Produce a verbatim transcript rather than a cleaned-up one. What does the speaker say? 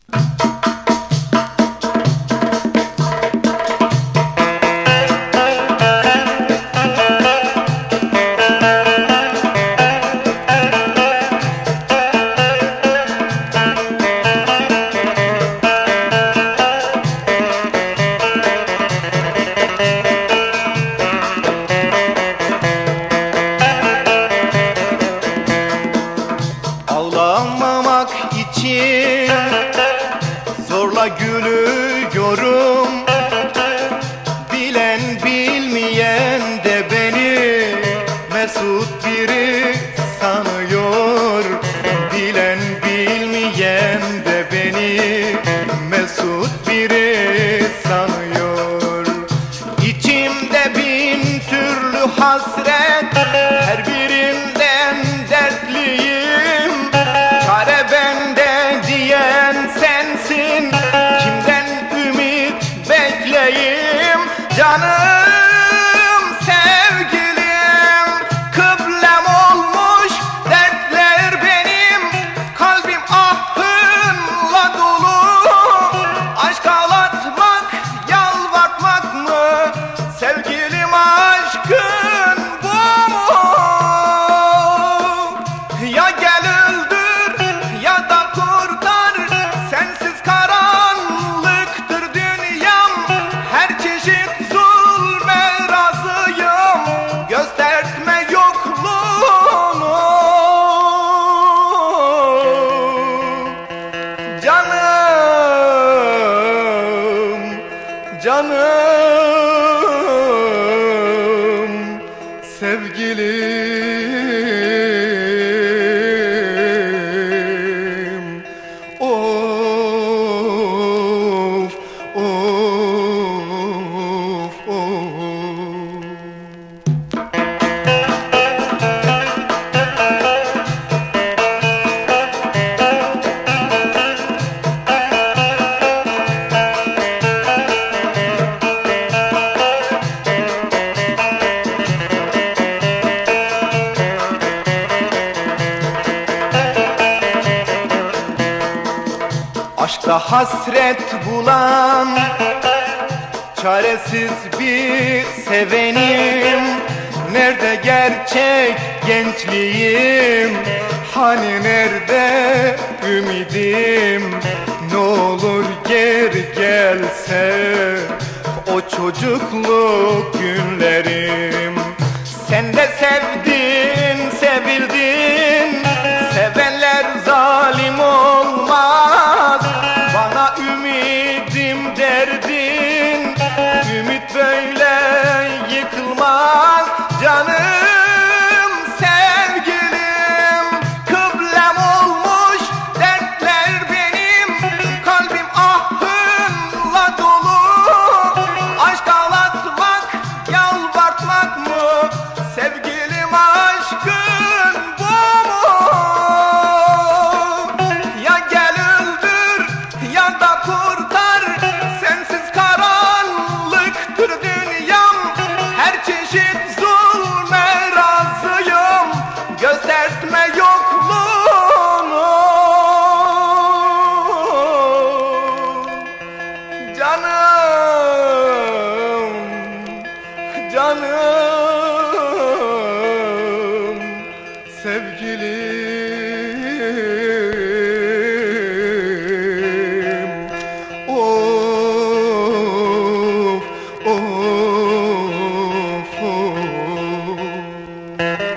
Ağlamamak için zorla gülüyorum. Bilen bilmeyen de beni mesut biri sanıyor. Bilen bilmeyen de beni mesut biri sanıyor. İçimde bin türlü hasret, her birinden dertliyim. Çare bende diyen sensin, kimden ümit bekleyeyim? Canım sevgilim, kıblem olmuş dertler benim. Kalbim ahınla dolu, aşk ağlatmak, yalvartmak mı? Sevgilim aşkın bu mu? Ya gel öldür ya da kurtar, sensiz karanlıktır dünyam. Her çeşit zulme razıyım, gösterme yokluğunu. Canım, canım, sevgilim. Of, of, of. Aşkta hasret bulan çaresiz bir sevenim. Nerede gerçek gençliğim? Hani nerede ümidim? Ne olur geri gelse o çocukluk günlerim. Sen de sevdin, sevildin, sevenler zalim olmaz. Bana ümidim derdin, ümit böyle yıkılmaz. Canım sevgilim, kıblem olmuş dertler benim. Kalbim ahınla dolu, aşk ağlatmak, yalvartmak mı? Sevgilim aşkın bu mu? Ya gel öldür ya da kurtar, sensiz karanlıktır dünyam. Her çeşit zulme razıyım, gösterme yokluğunu. Canım, canım, sevgilim. Of, of, of.